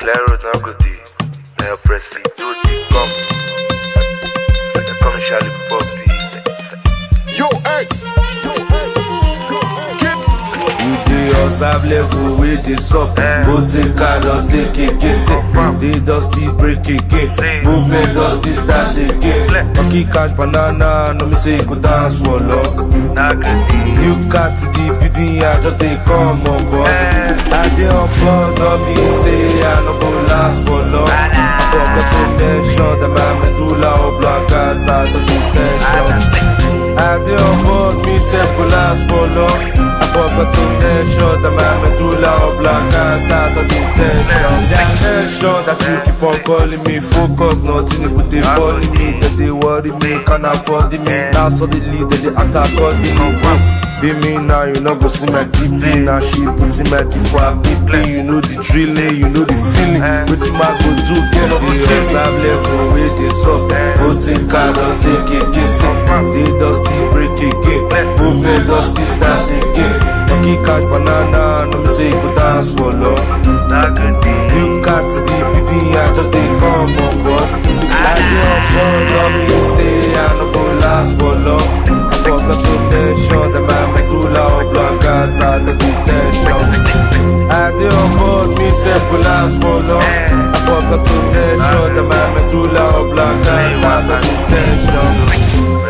Claro, não gostei. Eu preciso de como. Como Charlie Pop. Yo, X. You dey observe level wey dey sup. Go take card take again. Dey dusty break again. Movement dusty start again. Monkey catch banana, no me say you go dance for long. You cat the beating, I just dey come on board. I dey on board, no me say I no go last for long. I forgot to mention that my medulla oblongata no dey tension. I dey on board, me say go last for long. I forgot to mention that my medulla oblongata no dey tension. Mention that you keep on calling me, focus nothing if they follow me, that they worry me, can't afford me. Now suddenly they act accordingly. Be me now, you know go see my DP. Now she putting my D for a BP. You know the drilling, you know the feeling. With my go to get up the observe level where they suck. Go take card or take it, kissing. They dusty break again. Movement dusty start again. Monkey catch banana, no me say you go dance for long. You cat to the PD, I just dey come on board. I dey on board, no me say I no go last for long. I forgot to mention that my medulla oblongata no dey tension. I dey on board, me say go last for long. I forgot to mention that my medulla oblongata no dey tension.